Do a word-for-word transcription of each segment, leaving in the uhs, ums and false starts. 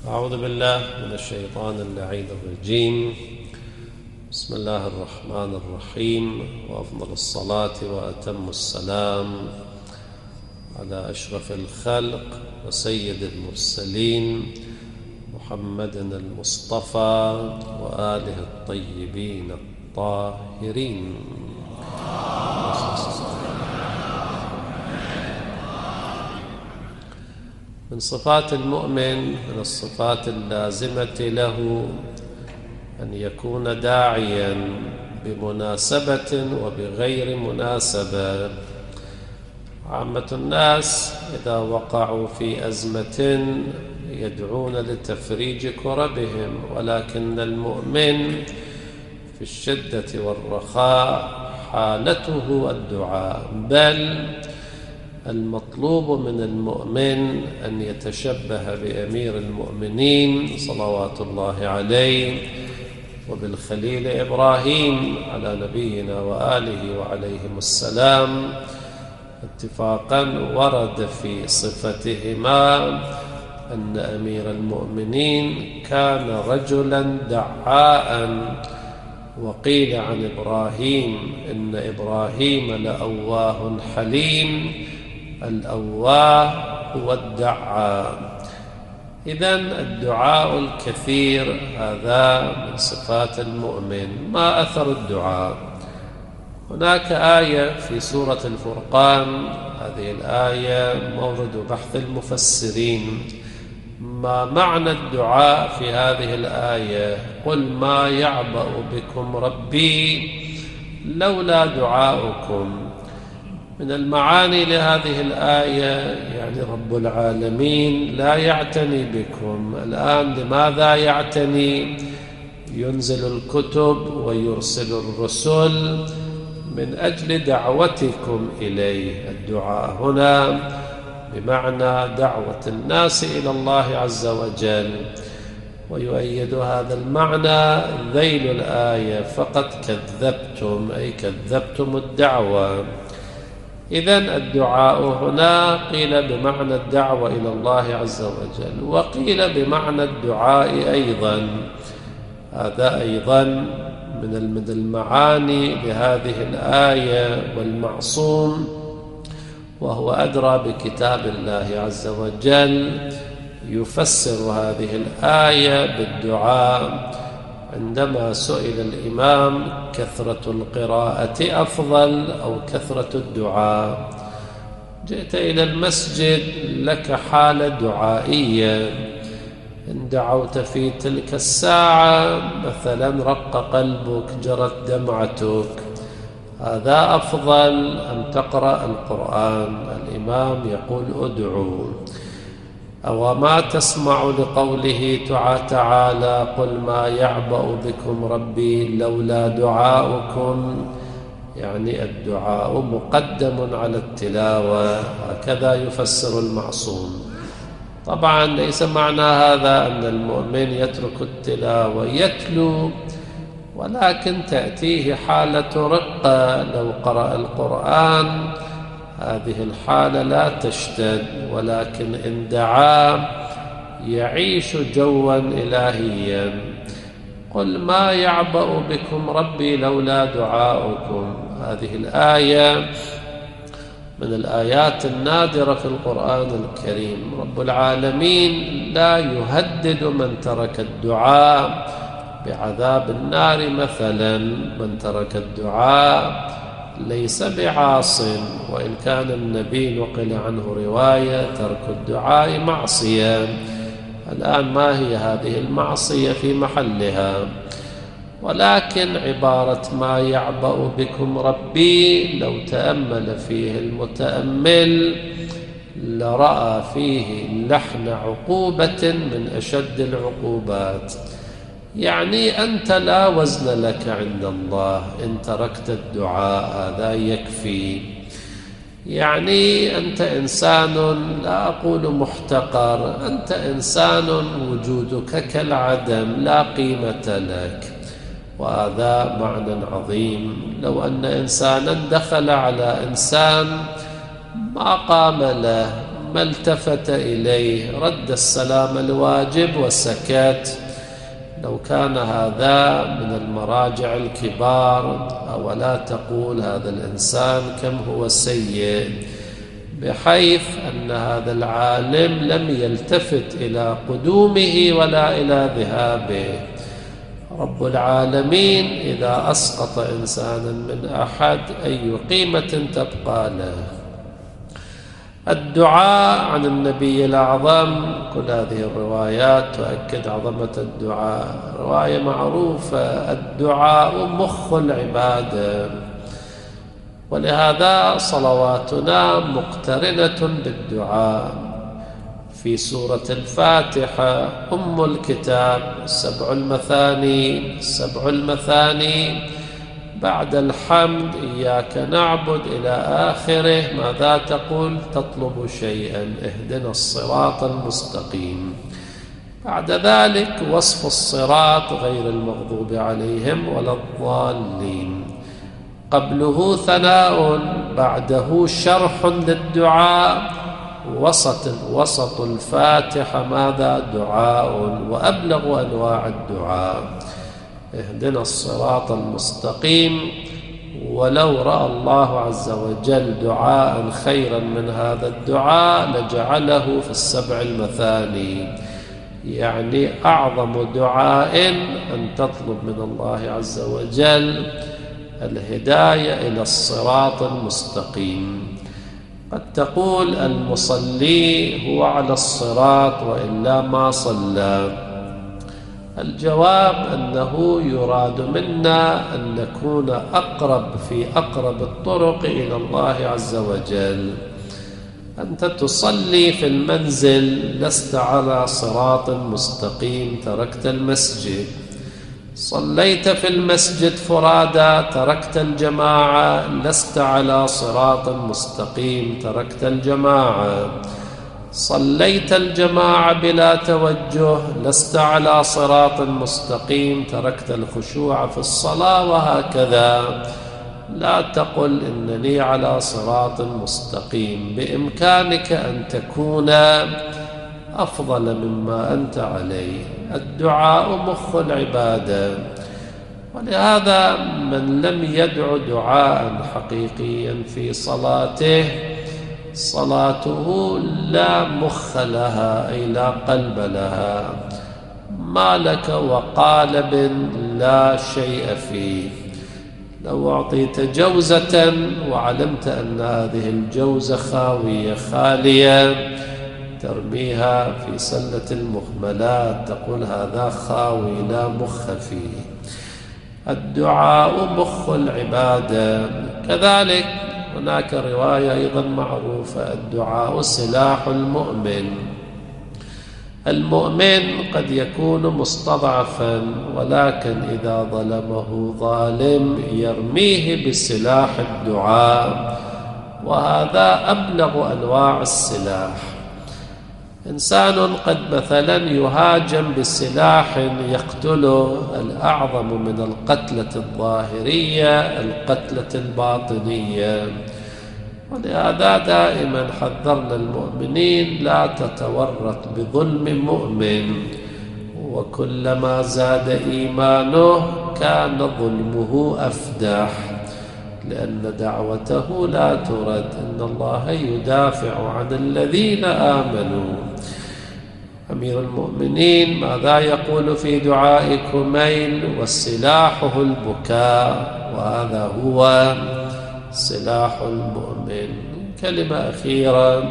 أعوذ بالله من الشيطان اللعين الرجيم. بسم الله الرحمن الرحيم، وأفضل الصلاة وأتم السلام على أشرف الخلق وسيد المرسلين محمد المصطفى وآله الطيبين الطاهرين. من صفات المؤمن، من الصفات اللازمة له، أن يكون داعيا بمناسبة وبغير مناسبة. عامة الناس إذا وقعوا في أزمة يدعون لتفريج كربهم، ولكن المؤمن في الشدة والرخاء حالته الدعاء، بل المطلوب من المؤمن أن يتشبه بأمير المؤمنين صلوات الله عليه وبالخليل إبراهيم على نبينا وآله وعليهم السلام. اتفاقا ورد في صفتهما أن أمير المؤمنين كان رجلا دعاء. وقيل عن إبراهيم إن إبراهيم لأواه حليم، الأواه هو الدعاء. إذن الدعاء الكثير هذا من صفات المؤمن. ما أثر الدعاء؟ هناك آية في سورة الفرقان، هذه الآية مورد بحث المفسرين. ما معنى الدعاء في هذه الآية؟ قل ما يعبأ بكم ربي لولا دعاؤكم. من المعاني لهذه الآية يعني رب العالمين لا يعتني بكم. الآن لماذا يعتني؟ ينزل الكتب ويرسل الرسل من أجل دعوتكم إليه. الدعاء هنا بمعنى دعوة الناس إلى الله عز وجل. ويؤيد هذا المعنى ذيل الآية فقد كذبتم، أي كذبتم الدعوة. إذن الدعاء هنا قيل بمعنى الدعوة إلى الله عز وجل، وقيل بمعنى الدعاء أيضا. هذا أيضا من المعاني لهذه الآية. والمعصوم وهو أدرى بكتاب الله عز وجل يفسر هذه الآية بالدعاء. عندما سئل الإمام كثرة القراءة أفضل أو كثرة الدعاء؟ جئت إلى المسجد لك حالة دعائية، إن دعوت في تلك الساعة مثلا رق قلبك، جرت دمعتك، هذا أفضل أم تقرأ القرآن؟ الإمام يقول ادعوا. أو ما تسمع لقوله تعالى قل ما يعبأ بكم ربي لولا دعاؤكم؟ يعني الدعاء مقدم على التلاوة، هكذا يفسر المعصوم. طبعا ليس معنى هذا أن المؤمن يترك التلاوة، يتلو، ولكن تأتيه حالة رقة لو قرأ القرآن. هذه الحالة لا تشتد، ولكن إن دعا يعيش جوا إلهيا. قل ما يعبأ بكم ربي لولا دعاؤكم. هذه الآية من الآيات النادرة في القرآن الكريم. رب العالمين لا يهدد من ترك الدعاء بعذاب النار مثلا. من ترك الدعاء ليس بعاص، وإن كان النبي نقل عنه رواية ترك الدعاء معصية. الآن ما هي هذه المعصية في محلها؟ ولكن عبارة ما يعبأ بكم ربي لو تأمل فيه المتأمل لرأى فيه لحن عقوبة من أشد العقوبات. يعني أنت لا وزن لك عند الله إن تركت الدعاء، هذا يكفي. يعني أنت إنسان، لا أقول محتقر، أنت إنسان وجودك كالعدم، لا قيمة لك، وهذا معنى عظيم. لو أن إنسانا دخل على إنسان ما قام له، ما التفت إليه، رد السلام الواجب وسكت. لو كان هذا من المراجع الكبار، أولا تقول هذا الإنسان كم هو سيء، بحيث أن هذا العالم لم يلتفت إلى قدومه ولا إلى ذهابه. رب العالمين إذا أسقط إنسانا من أحد أي قيمة تبقى له؟ الدعاء عن النبي الأعظم، كل هذه الروايات تؤكد عظمة الدعاء. رواية معروفة: الدعاء مخ العبادة، ولهذا صلواتنا مقترنة بالدعاء. في سورة الفاتحة أم الكتاب سبع المثاني، سبع المثاني بعد الحمد إياك نعبد إلى آخره ماذا تقول؟ تطلب شيئا، اهدنا الصراط المستقيم. بعد ذلك وصف الصراط غير المغضوب عليهم ولا الضالين. قبله ثناء، بعده شرح للدعاء. وسط وسط الفاتحة ماذا؟ دعاء، وأبلغ أنواع الدعاء: اهدنا الصراط المستقيم. ولو رأى الله عز وجل دعاء خيرا من هذا الدعاء لجعله في السبع المثاني، يعني أعظم دعاء أن تطلب من الله عز وجل الهداية إلى الصراط المستقيم. قد تقول المصلي هو على الصراط وإلا ما صلى. الجواب أنه يراد منا أن نكون أقرب في أقرب الطرق إلى الله عز وجل. أنت تصلي في المنزل لست على صراط مستقيم، تركت المسجد. صليت في المسجد فرادى، تركت الجماعة، لست على صراط مستقيم، تركت الجماعة. صليت الجماعة بلا توجه، لست على صراط مستقيم، تركت الخشوع في الصلاة. وهكذا لا تقل إنني على صراط مستقيم، بإمكانك أن تكون أفضل مما أنت عليه. الدعاء مخ العبادة، ولهذا من لم يدع دعاء حقيقيا في صلاته صلاته لا مخ لها، أي لا قلب لها، ما لك وقالب لا شيء فيه. لو أعطيت جوزة وعلمت أن هذه الجوزة خاوية خالية، ترميها في سلة المهملات، تقول هذا خاوي لا مخ فيه. الدعاء مخ العبادة. كذلك هناك رواية أيضا معروفة: الدعاء سلاح المؤمن. المؤمن قد يكون مستضعفا، ولكن إذا ظلمه ظالم يرميه بسلاح الدعاء، وهذا أبلغ أنواع السلاح. إنسان قد مثلا يهاجم بسلاح يقتله، الأعظم من القتلة الظاهرية القتلة الباطنية. ولهذا دائما حذرنا المؤمنين: لا تتورط بظلم مؤمن، وكلما زاد إيمانه كان ظلمه أفدح، لأن دعوته لا ترد. إن الله يدافع عن الذين آمنوا. أمير المؤمنين ماذا يقول في دعاء كميل؟ وسلاحه البكاء، وهذا هو سلاح المؤمن. كلمة أخيرة: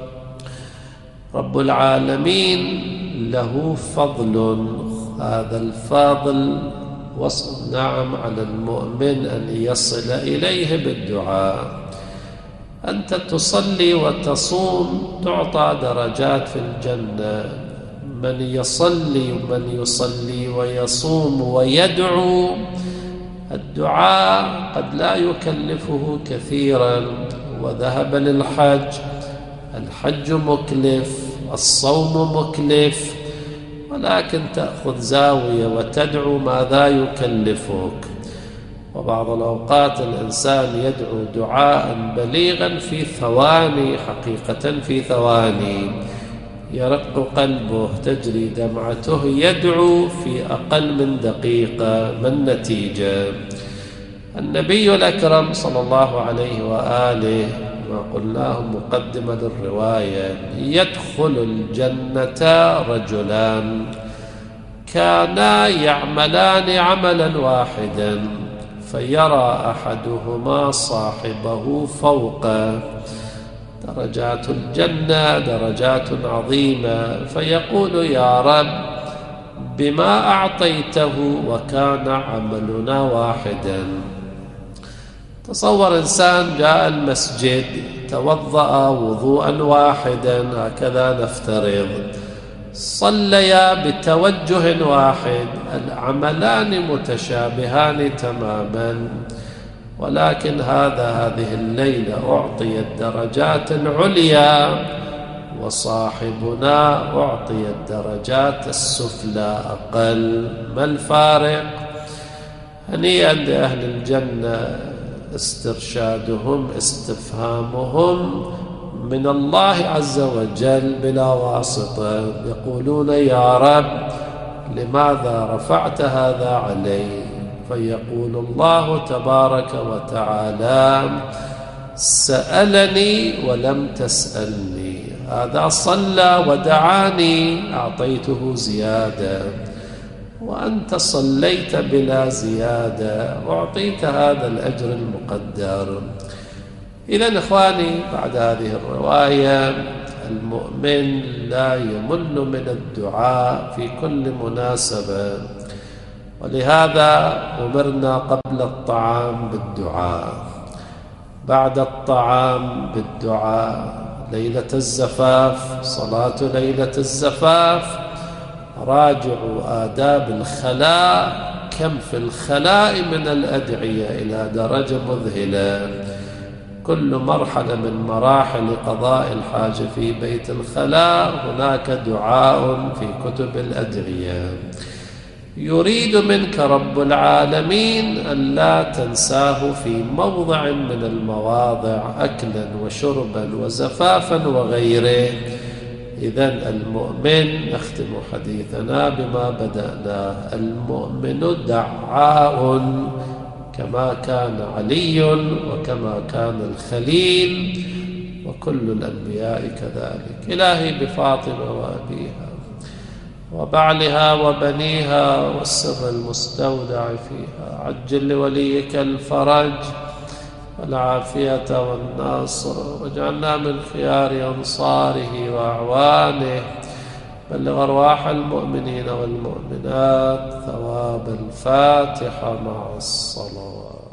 رب العالمين له فضل، هذا الفضل وصل نعم على المؤمن أن يصل إليه بالدعاء. أنت تصلي وتصوم تعطى درجات في الجنة. من يصلي من يصلي ويصوم ويدعو، الدعاء قد لا يكلفه كثيرا. وذهب للحج، الحج مكلف، الصوم مكلف، ولكن تأخذ زاوية وتدعو ماذا يكلفك. وبعض الأوقات الإنسان يدعو دعاء بليغا في ثواني، حقيقة في ثواني، يرق قلبه، تجري دمعته، يدعو في أقل من دقيقة. ما النتيجة؟ النبي الأكرم صلى الله عليه وآله ما قلناه مقدمة للرواية: يدخل الجنة رجلان كانا يعملان عملا واحدا، فيرى أحدهما صاحبه فوقه. درجات الجنة درجات عظيمة، فيقول: يا رب، بما أعطيته وكان عملنا واحدا. تصور إنسان جاء المسجد، توضأ وضوءا واحدا، هكذا نفترض، صليا بتوجه واحد، العملان متشابهان تماما، ولكن هذا هذه الليلة أعطي الدرجات العليا، وصاحبنا أعطي الدرجات السفلى أقل. ما الفارق؟ هنيئا لأهل الجنة، استرشادهم، استفهامهم من الله عز وجل بلا واسطة. يقولون: يا رب، لماذا رفعت هذا علي؟ فيقول الله تبارك وتعالى: سألني ولم تسألني. هذا صلى ودعاني، أعطيته زيادة، وأنت صليت بلا زيادة، أعطيت هذا الأجر المقدر. إذن إخواني، بعد هذه الرواية، المؤمن لا يمل من الدعاء في كل مناسبة، ولهذا أمرنا قبل الطعام بالدعاء، بعد الطعام بالدعاء، ليلة الزفاف، صلاة ليلة الزفاف، راجعوا آداب الخلاء، كم في الخلاء من الأدعية إلى درجة مذهلة. كل مرحلة من مراحل قضاء الحاجة في بيت الخلاء هناك دعاء في كتب الأدعية. يريد منك رب العالمين أن لا تنساه في موضع من المواضع، أكلا وشربا وزفافا وغيره. إذن المؤمن، نختم حديثنا بما بدأناه: المؤمن دعاء كما كان علي وكما كان الخليل وكل الأنبياء كذلك. إلهي بفاطمة وأبيها وبعلها وبنيها والسر المستودع فيها، عجل لوليك الفرج والعافية والنصر، واجعلنا من خيار أنصاره وأعوانه. بلغ أرواح المؤمنين والمؤمنات ثواب الفاتحة مع الصلوات.